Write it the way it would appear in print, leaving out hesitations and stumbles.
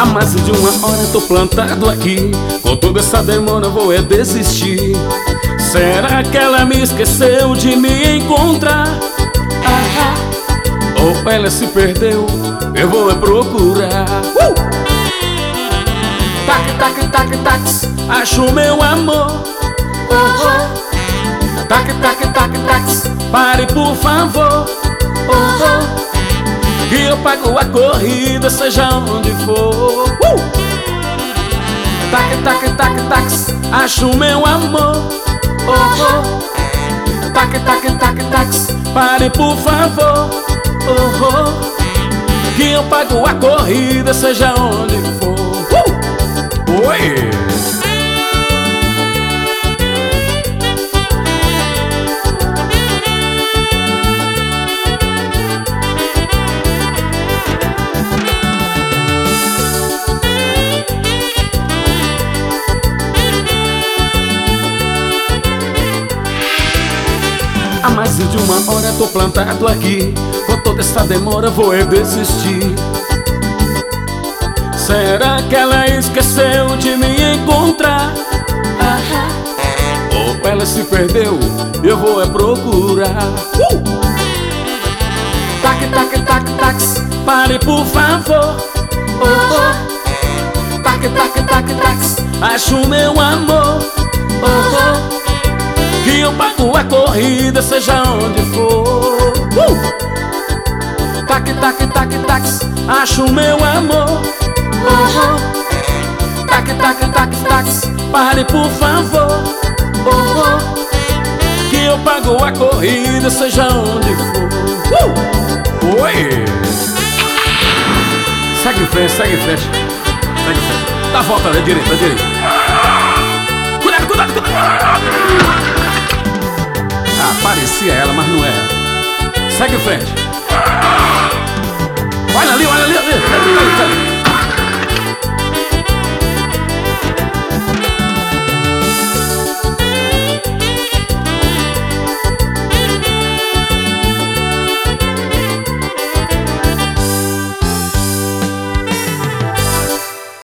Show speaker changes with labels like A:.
A: Há mais de uma hora tô plantado aqui, com toda essa demora vou desistir. Será que ela me esqueceu de me encontrar? Ou ela se perdeu, eu vou procurar. Tac, tac, tac, tax, acho meu amor. Tac, tac, tac, tax, pare por favor. Que eu pago a corrida, seja onde for. Tac, tac, tac, tax, acho meu amor. Tac, tac, tac, tax, pare por favor. Que eu pago a corrida, seja onde for. Oi! Há mais de uma hora tô plantado aqui, com toda essa demora vou desistir. Será que ela esqueceu de me encontrar? Ou ela se perdeu, eu vou procurar. Tac, tac, tac, tax, pare por favor. Tac, tac, tac, tax, acho meu amor. Que eu pago a corrida, seja onde for. Tac, tac, tac, tax, acho meu amor. Tac, tac, tac, tax, pare por favor. Que eu pago a corrida, seja onde for. Oi! Segue em frente, segue em frente. Segue em frente. Dá a volta, da direita, da direita. Cuidado, cuidado, cuidado. Ah, parecia ela, mas não é. Segue em frente. Olha ali, olha ali, olha ali. Tá ali, tá ali.